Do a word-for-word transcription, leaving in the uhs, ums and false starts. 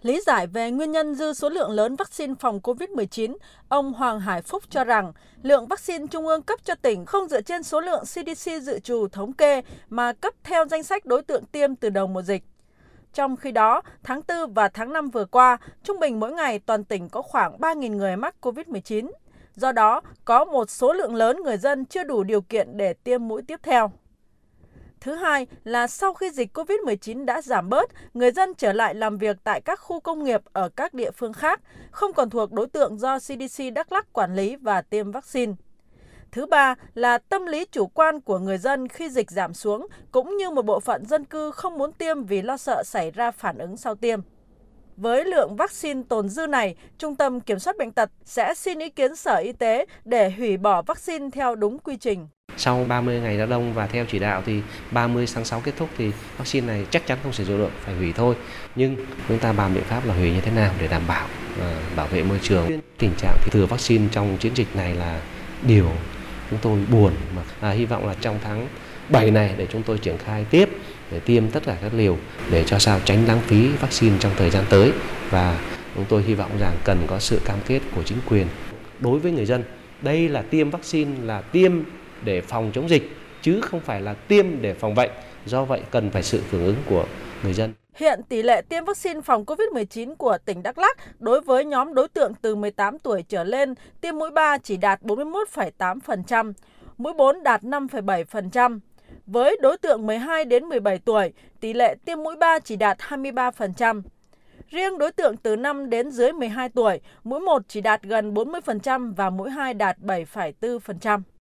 Lý giải về nguyên nhân dư số lượng lớn vaccine phòng Covid mười chín, ông Hoàng Hải Phúc cho rằng lượng vaccine trung ương cấp cho tỉnh không dựa trên số lượng xê đê xê dự trù thống kê mà cấp theo danh sách đối tượng tiêm từ đầu mùa dịch. Trong khi đó, tháng tư và tháng năm vừa qua, trung bình mỗi ngày toàn tỉnh có khoảng ba nghìn người mắc Covid mười chín. Do đó, có một số lượng lớn người dân chưa đủ điều kiện để tiêm mũi tiếp theo. Thứ hai là sau khi dịch Covid mười chín đã giảm bớt, người dân trở lại làm việc tại các khu công nghiệp ở các địa phương khác, không còn thuộc đối tượng do xê đê xê Đắk Lắk quản lý và tiêm vaccine. Thứ ba là tâm lý chủ quan của người dân khi dịch giảm xuống, cũng như một bộ phận dân cư không muốn tiêm vì lo sợ xảy ra phản ứng sau tiêm. Với lượng vaccine tồn dư này, Trung tâm Kiểm soát Bệnh tật sẽ xin ý kiến Sở Y tế để hủy bỏ vaccine theo đúng quy trình. Sau ba mươi ngày ra đông và theo chỉ đạo thì ba mươi tháng sáu kết thúc thì vaccine này chắc chắn không sử dụng được, phải hủy thôi. Nhưng chúng ta bàn biện pháp là hủy như thế nào để đảm bảo uh, bảo vệ môi trường. Tình trạng thì thừa vaccine trong chiến dịch này là điều chúng tôi buồn, mà à, hy vọng là trong tháng bảy này để chúng tôi triển khai tiếp để tiêm tất cả các liều để cho sao tránh lãng phí vaccine trong thời gian tới, và chúng tôi hy vọng rằng cần có sự cam kết của chính quyền đối với người dân. Đây là tiêm vaccine là tiêm để phòng chống dịch chứ không phải là tiêm để phòng bệnh. Do vậy cần phải sự hưởng ứng của người dân. Hiện tỷ lệ tiêm vaccine phòng Covid mười chín của tỉnh Đắk Lắk đối với nhóm đối tượng từ mười tám tuổi trở lên tiêm mũi ba chỉ đạt bốn mươi mốt phẩy tám phần trăm, mũi bốn đạt năm phẩy bảy phần trăm. Với đối tượng mười hai đến mười bảy tuổi, tỷ lệ tiêm mũi ba chỉ đạt hai mươi ba phần trăm. Riêng đối tượng từ năm đến dưới mười hai tuổi, mũi một chỉ đạt gần bốn mươi phần trăm và mũi hai đạt bảy phẩy bốn phần trăm.